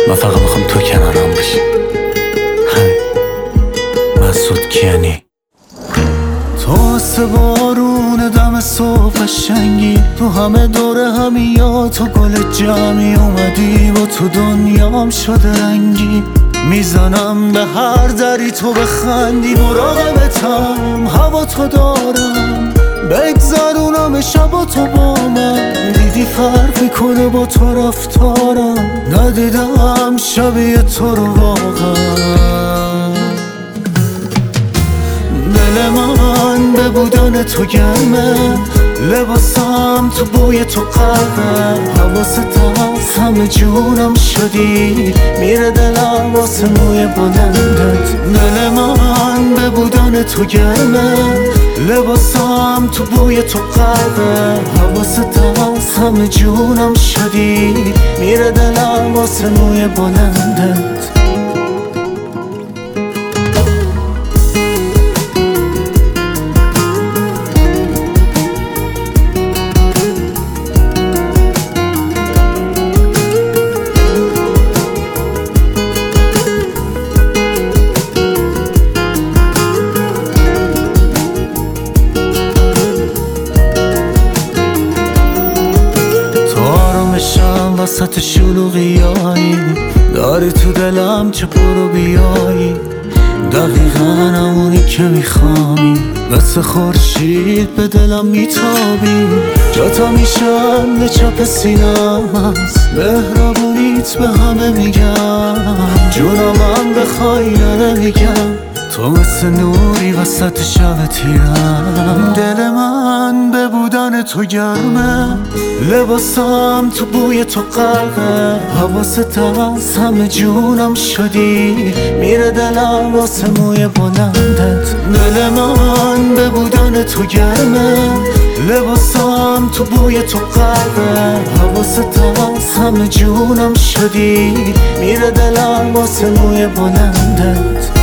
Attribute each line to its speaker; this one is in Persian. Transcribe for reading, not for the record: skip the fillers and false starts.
Speaker 1: من فقط میخوام تو کنارم باشی. مسعود کیانی. تو مثل بارون دم صبح قشنگی، تو همه دوره همی یا تو گل جمعی، اومدی با تو دنیام شده رنگی. میزنم به هر دری تو بخندی، مراقبتم هوا تو دارم، بگذرونم شب و تو با من. دیدی فرق میکنه با تو رفتارم، ندیدم شبیه تو رو واقعا. دل من به بودن تو گرمه، لباسم تو بوی تو قلبه، حواست هست همه جونم شدی، میره دلم واسه موی بلندت. دل من به بودن تو گرمه، لباسم تو بوی تو قلبه، حواست هست همه جونم شدی، میره دلم واسه موی بلندت. وسط شلوغیایی داری تو دلم چه برو بیایی، دقیقا همونی که میخوایی، مثل خورشید به دلم میتابی. جاتا میشم به چپ سینم هست، مهربونیت به همه میگم، جونم بخوای نمیگم. تو مثل نوری وسط شب تیرم، دل من به بودن تو گرمه، لباسم تو بوی تو قلبه، حواست هست همه جونم شدی، میره دلم واسه موی بلندت. دل من به بودن تو گرمه، لباسم تو بوی تو قلبه، حواست هست همه جونم شدی، میره دلم واسه موی بلندت.